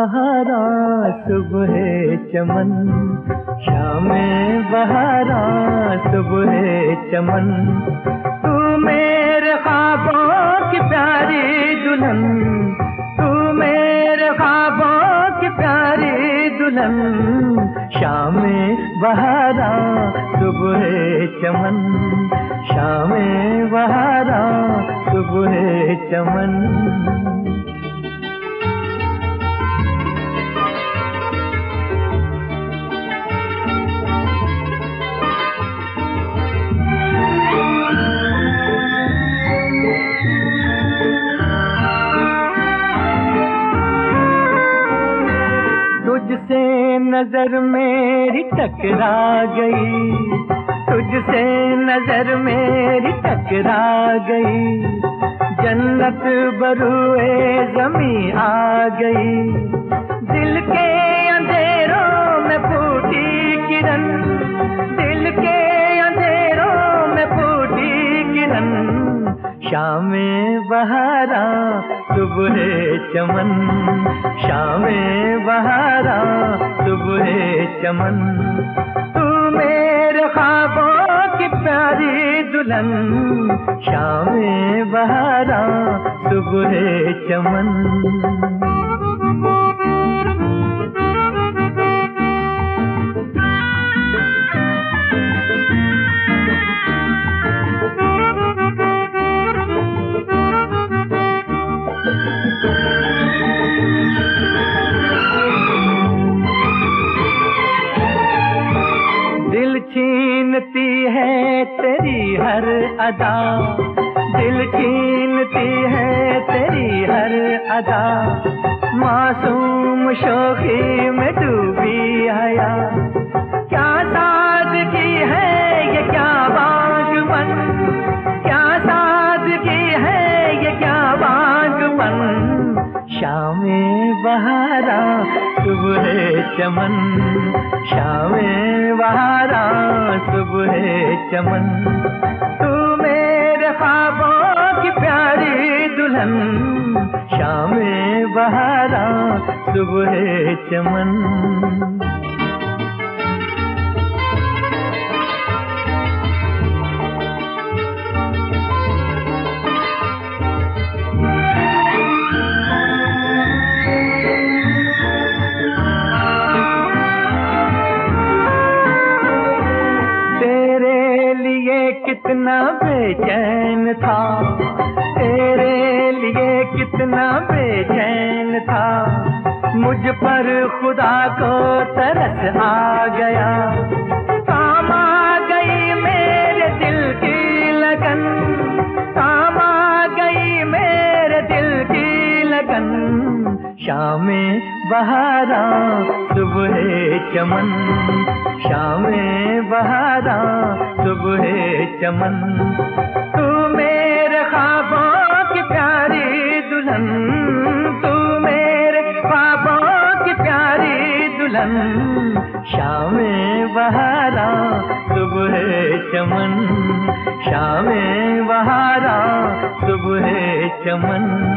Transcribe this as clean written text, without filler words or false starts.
बहारा सुबह चमन, शामें बहारा सुबह चमन। तू मेरे ख्वाबों की प्यारी दुल्हन, तू मेरे ख्वाबों की प्यारी दुल्हन। शामें बहारा सुबह चमन, शामें बहारा सुबह चमन। तुझसे नजर मेरी टकरा गई, तुझसे नजर मेरी टकरा गई। जन्नत बरूए ज़मीं आ गई। दिल के अंधेरों में फूटी किरण, दिल के अंधेरों में फूटी किरण। शामें बहारा सुबह चमन, शामें बहारा सुबह चमन। तू मेरे ख्वाबों की प्यारी दुल्हन, शामें बहारा सुबह चमन। दिल छीनती है तेरी हर अदा, दिल छीनती है तेरी हर अदा। मासूम शोखी में डूबी हया, क्या सादगी है ये क्या बागबन, क्या सादगी है ये क्या बागबन। शामें बहारा सुबह चमन, शामें बहारा सुबह चमन। तू मेरे ख्वाबों की प्यारी दुल्हन, शामें बहारा सुबह चमन। कितना बेचैन था, तेरे लिए कितना बेचैन था। मुझ पर खुदा को तरस आ गया। काम आ गई मेरे दिल की लगन, काम आ गई मेरे दिल की लगन। शामें बहारा सुबह चमन, शामें बहारा सुबह चमन। तू मेरे ख्वाबों की प्यारी दुल्हन, तू मेरे ख्वाबों की प्यारी दुल्हन। शामें बहारा सुबह चमन, शामें बहारा सुबह चमन।